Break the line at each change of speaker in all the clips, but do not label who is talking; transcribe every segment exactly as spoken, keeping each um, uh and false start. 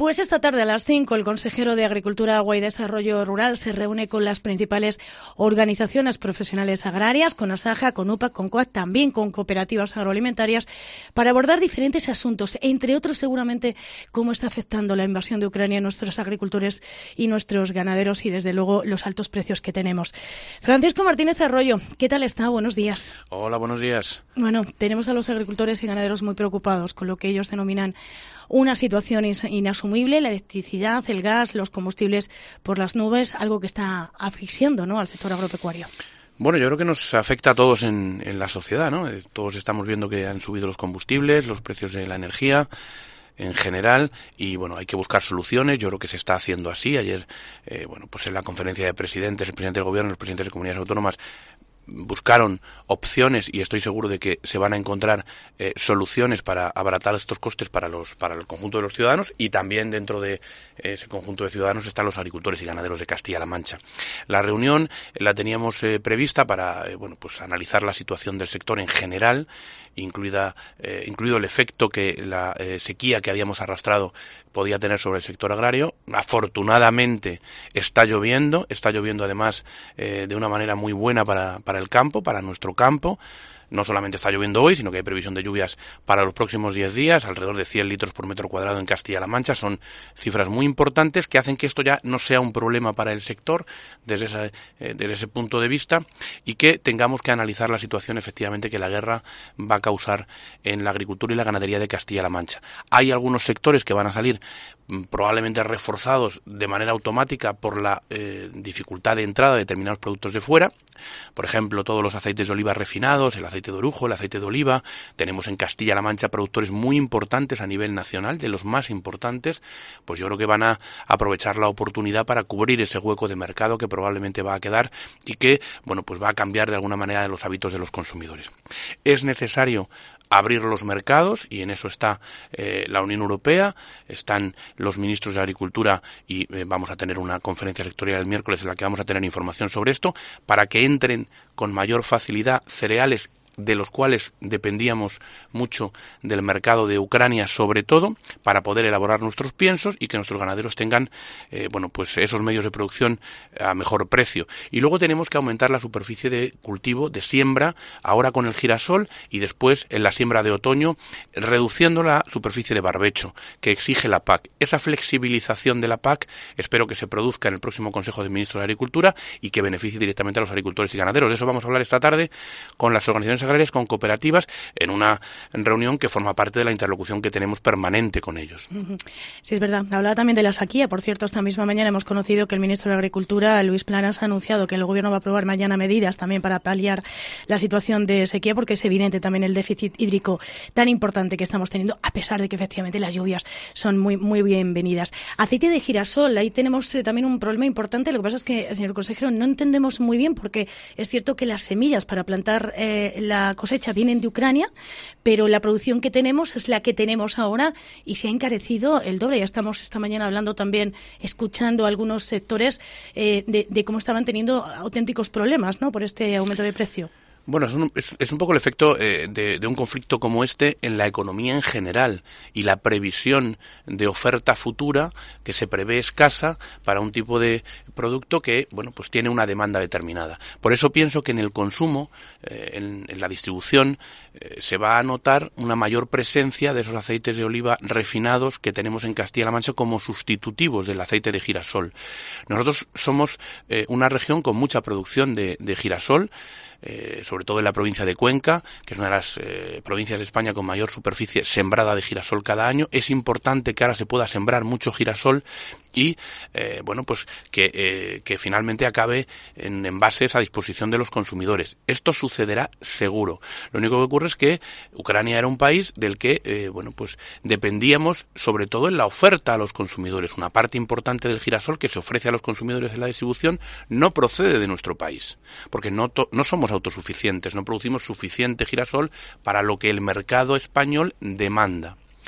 Pues esta tarde a las cinco el consejero de Agricultura, Agua y Desarrollo Rural se reúne con las principales organizaciones profesionales agrarias, con ASAJA, con UPA, con COAG, también con cooperativas agroalimentarias, para abordar diferentes asuntos, entre otros seguramente cómo está afectando la invasión de Ucrania a nuestros agricultores y nuestros ganaderos y desde luego los altos precios que tenemos. Francisco Martínez Arroyo, ¿qué tal está? Buenos días.
Hola, buenos días.
Bueno, tenemos a los agricultores y ganaderos muy preocupados con lo que ellos denominan una situación inasumible, la electricidad, el gas, los combustibles por las nubes, algo que está asfixiando, ¿no?, al sector agropecuario.
Bueno, yo creo que nos afecta a todos en, en la sociedad, ¿no? Todos estamos viendo que han subido los combustibles, los precios de la energía en general, y bueno, hay que buscar soluciones. Yo creo que se está haciendo así. Ayer, eh, bueno, pues en la conferencia de presidentes, el presidente del gobierno, los presidentes de comunidades autónomas buscaron opciones y estoy seguro de que se van a encontrar eh, soluciones para abaratar estos costes para los para el conjunto de los ciudadanos, y también dentro de ese conjunto de ciudadanos están los agricultores y ganaderos de Castilla-La Mancha. La reunión la teníamos eh, prevista para eh, bueno, pues analizar la situación del sector en general, incluida eh, incluido el efecto que la eh, sequía que habíamos arrastrado podía tener sobre el sector agrario. Afortunadamente está lloviendo, está lloviendo además eh, de una manera muy buena para, para el campo, para nuestro campo. No solamente está lloviendo hoy, sino que hay previsión de lluvias para los próximos diez días, alrededor de cien litros por metro cuadrado en Castilla-La Mancha. Son cifras muy importantes que hacen que esto ya no sea un problema para el sector desde ese, eh, desde ese punto de vista, y que tengamos que analizar la situación efectivamente que la guerra va a causar en la agricultura y la ganadería de Castilla-La Mancha. Hay algunos sectores que van a salir probablemente reforzados de manera automática por la eh, dificultad de entrada de determinados productos de fuera. Por ejemplo, todos los aceites de oliva refinados, el aceite de orujo, el aceite de oliva. Tenemos en Castilla-La Mancha productores muy importantes a nivel nacional, de los más importantes. Pues yo creo que van a aprovechar la oportunidad para cubrir ese hueco de mercado que probablemente va a quedar y que, bueno, pues va a cambiar de alguna manera los hábitos de los consumidores. Es necesario abrir los mercados, y en eso está eh, la Unión Europea, están los ministros de Agricultura, y eh, vamos a tener una conferencia sectorial el miércoles en la que vamos a tener información sobre esto, para que entren con mayor facilidad cereales de los cuales dependíamos mucho del mercado de Ucrania, sobre todo, para poder elaborar nuestros piensos y que nuestros ganaderos tengan eh, bueno, pues esos medios de producción a mejor precio. Y luego tenemos que aumentar la superficie de cultivo, de siembra, ahora con el girasol y después en la siembra de otoño, reduciendo la superficie de barbecho que exige la P A C. Esa flexibilización de la P A C espero que se produzca en el próximo Consejo de Ministros de Agricultura y que beneficie directamente a los agricultores y ganaderos. De eso vamos a hablar esta tarde con las organizaciones agrarias, con cooperativas, en una reunión que forma parte de la interlocución que tenemos permanente con ellos.
Sí, es verdad. Hablaba también de la sequía. Por cierto, esta misma mañana hemos conocido que el ministro de Agricultura, Luis Planas, ha anunciado que el Gobierno va a aprobar mañana medidas también para paliar la situación de sequía, porque es evidente también el déficit hídrico tan importante que estamos teniendo, a pesar de que efectivamente las lluvias son muy, muy bienvenidas. Aceite de girasol, ahí tenemos eh, también un problema importante. Lo que pasa es que, señor consejero, no entendemos muy bien, porque es cierto que las semillas para plantar eh, la La cosecha vienen de Ucrania, pero la producción que tenemos es la que tenemos ahora y se ha encarecido el doble. Ya estamos esta mañana hablando también, escuchando a algunos sectores eh, de, de cómo estaban teniendo auténticos problemas, ¿no?, por este aumento de precio.
Bueno, es un, es, es un poco el efecto eh, de, de un conflicto como este en la economía en general, y la previsión de oferta futura que se prevé escasa para un tipo de producto que, bueno, pues tiene una demanda determinada. Por eso pienso que en el consumo, eh, en, en la distribución, eh, se va a notar una mayor presencia de esos aceites de oliva refinados que tenemos en Castilla-La Mancha como sustitutivos del aceite de girasol. Nosotros somos eh, una región con mucha producción de, de girasol, Eh, sobre todo en la provincia de Cuenca, que es una de las eh, provincias de España con mayor superficie sembrada de girasol cada año. Es importante que ahora se pueda sembrar mucho girasol y, eh, bueno, pues que, eh, que finalmente acabe en envases a disposición de los consumidores. Esto sucederá seguro. Lo único que ocurre es que Ucrania era un país del que, eh, bueno, pues dependíamos sobre todo en la oferta a los consumidores. Una parte importante del girasol que se ofrece a los consumidores en la distribución no procede de nuestro país, porque no, to- no somos autosuficientes, no producimos suficiente girasol para lo que el mercado español demanda.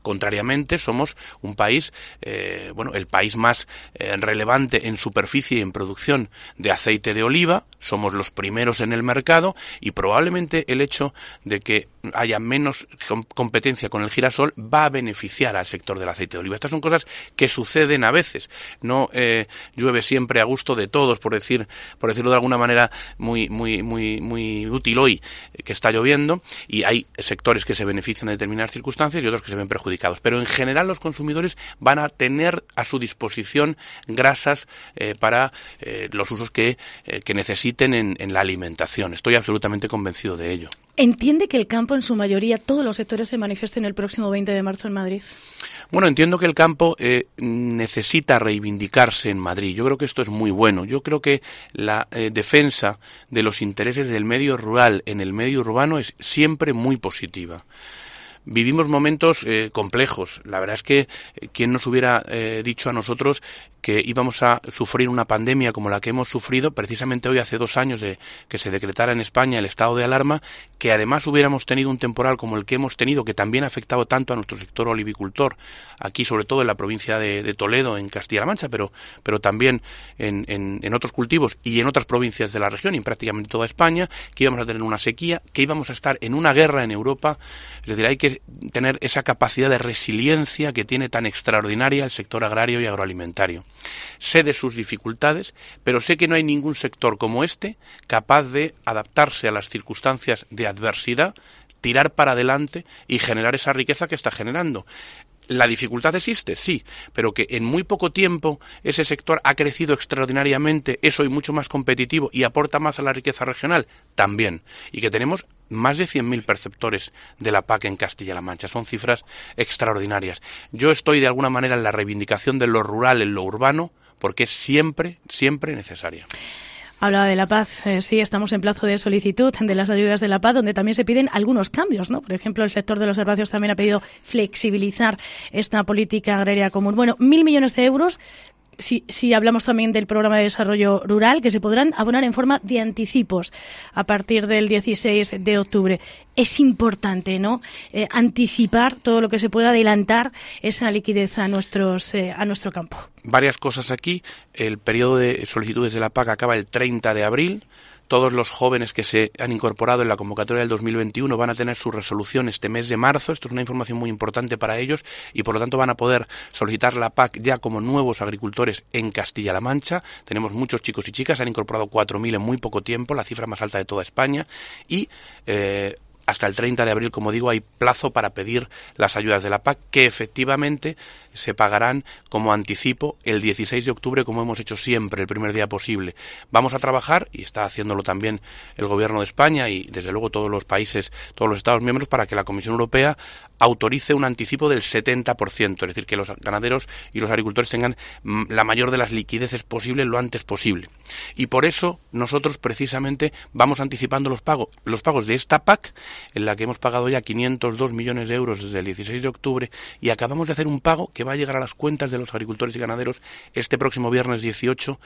Contrariamente, somos un país, eh, bueno, el país más eh, relevante en superficie y en producción de aceite de oliva, somos los primeros en el mercado y probablemente el hecho de que haya menos com- competencia con el girasol va a beneficiar al sector del aceite de oliva. Estas son cosas que suceden a veces, no eh, llueve siempre a gusto de todos, por decir, por decirlo de alguna manera muy, muy, muy, muy útil hoy, que está lloviendo, y hay sectores que se benefician de determinadas circunstancias y otros que se ven perjudicados. Pero en general los consumidores van a tener a su disposición grasas eh, para eh, los usos que, eh, que necesiten en, en la alimentación. Estoy absolutamente convencido de ello.
¿Entiende que el campo, en su mayoría, todos los sectores se manifiesten el próximo veinte de marzo en Madrid?
Bueno, entiendo que el campo eh, necesita reivindicarse en Madrid. Yo creo que esto es muy bueno. Yo creo que la eh, defensa de los intereses del medio rural en el medio urbano es siempre muy positiva. Vivimos momentos eh, complejos. La verdad es que eh, quién nos hubiera eh, dicho a nosotros que íbamos a sufrir una pandemia como la que hemos sufrido precisamente hoy hace dos años de que se decretara en España el estado de alarma, que además hubiéramos tenido un temporal como el que hemos tenido, que también ha afectado tanto a nuestro sector olivicultor, aquí sobre todo en la provincia de, de Toledo, en Castilla-La Mancha, pero, pero también en, en, en otros cultivos y en otras provincias de la región y en prácticamente toda España, que íbamos a tener una sequía, que íbamos a estar en una guerra en Europa. Es decir, hay que tener esa capacidad de resiliencia que tiene tan extraordinaria el sector agrario y agroalimentario. Sé de sus dificultades, pero sé que no hay ningún sector como este capaz de adaptarse a las circunstancias de adversidad, tirar para adelante y generar esa riqueza que está generando. ¿La dificultad existe? Sí, pero que en muy poco tiempo ese sector ha crecido extraordinariamente, es hoy mucho más competitivo y aporta más a la riqueza regional, también. Y que tenemos más de cien mil perceptores de la P A C en Castilla-La Mancha. Son cifras extraordinarias. Yo estoy de alguna manera en la reivindicación de lo rural en lo urbano, porque es siempre, siempre necesaria.
Hablaba de la paz, eh, sí, estamos en plazo de solicitud de las ayudas de la paz, donde también se piden algunos cambios, ¿no? Por ejemplo, el sector de los herbáceos también ha pedido flexibilizar esta política agraria común. Bueno, mil millones de euros. Si, si hablamos también del programa de desarrollo rural, que se podrán abonar en forma de anticipos a partir del dieciséis de octubre. Es importante, ¿no? Eh, anticipar todo lo que se pueda, adelantar esa liquidez a nuestros eh, a nuestro campo.
Varias cosas aquí. El periodo de solicitudes de la P A C acaba el treinta de abril. Todos los jóvenes que se han incorporado en la convocatoria del dos mil veintiuno van a tener su resolución este mes de marzo. Esto es una información muy importante para ellos y por lo tanto van a poder solicitar la P A C ya como nuevos agricultores en Castilla-La Mancha. Tenemos muchos chicos y chicas, se han incorporado cuatro mil en muy poco tiempo, la cifra más alta de toda España, y eh, hasta el treinta de abril, como digo, hay plazo para pedir las ayudas de la P A C, que efectivamente se pagarán como anticipo el dieciséis de octubre, como hemos hecho siempre, el primer día posible. Vamos a trabajar, y está haciéndolo también el Gobierno de España y desde luego todos los países, todos los Estados miembros, para que la Comisión Europea autorice un anticipo del setenta por ciento, es decir, que los ganaderos y los agricultores tengan la mayor de las liquideces posible lo antes posible. Y por eso nosotros precisamente vamos anticipando los pagos, los pagos de esta P A C, en la que hemos pagado ya quinientos dos millones de euros desde el dieciséis de octubre, y acabamos de hacer un pago que va a llegar a las cuentas de los agricultores y ganaderos este próximo viernes dieciocho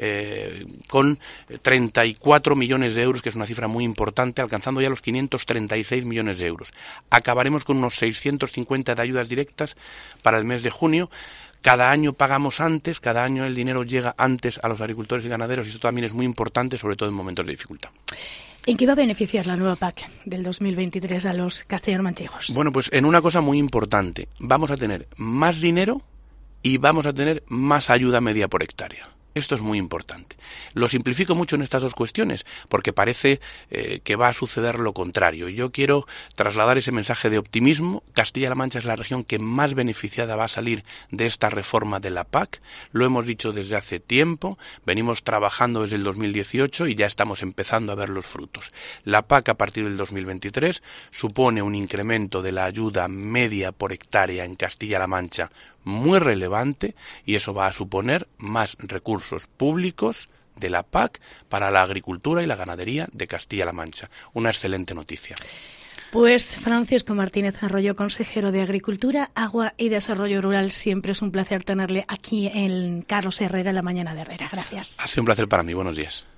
eh, con treinta y cuatro millones de euros, que es una cifra muy importante, alcanzando ya los quinientos treinta y seis millones de euros. Acabaremos con unos seiscientos cincuenta de ayudas directas para el mes de junio. Cada año pagamos antes, cada año el dinero llega antes a los agricultores y ganaderos, y eso también es muy importante, sobre todo en momentos de dificultad.
¿En qué va a beneficiar la nueva P A C del dos mil veintitrés a los castellano-manchegos?
Bueno, pues en una cosa muy importante. Vamos a tener más dinero y vamos a tener más ayuda media por hectárea. Esto es muy importante. Lo simplifico mucho en estas dos cuestiones porque parece eh, que va a suceder lo contrario. Yo quiero trasladar ese mensaje de optimismo. Castilla-La Mancha es la región que más beneficiada va a salir de esta reforma de la P A C. Lo hemos dicho desde hace tiempo. Venimos trabajando desde el dos mil dieciocho y ya estamos empezando a ver los frutos. La P A C a partir del dos mil veintitrés supone un incremento de la ayuda media por hectárea en Castilla-La Mancha muy relevante, y eso va a suponer más recursos públicos de la P A C para la agricultura y la ganadería de Castilla-La Mancha. Una excelente noticia.
Pues Francisco Martínez Arroyo, consejero de Agricultura, Agua y Desarrollo Rural, siempre es un placer tenerle aquí en Carlos Herrera, en la mañana de Herrera. Gracias.
Ha sido un placer para mí. Buenos días.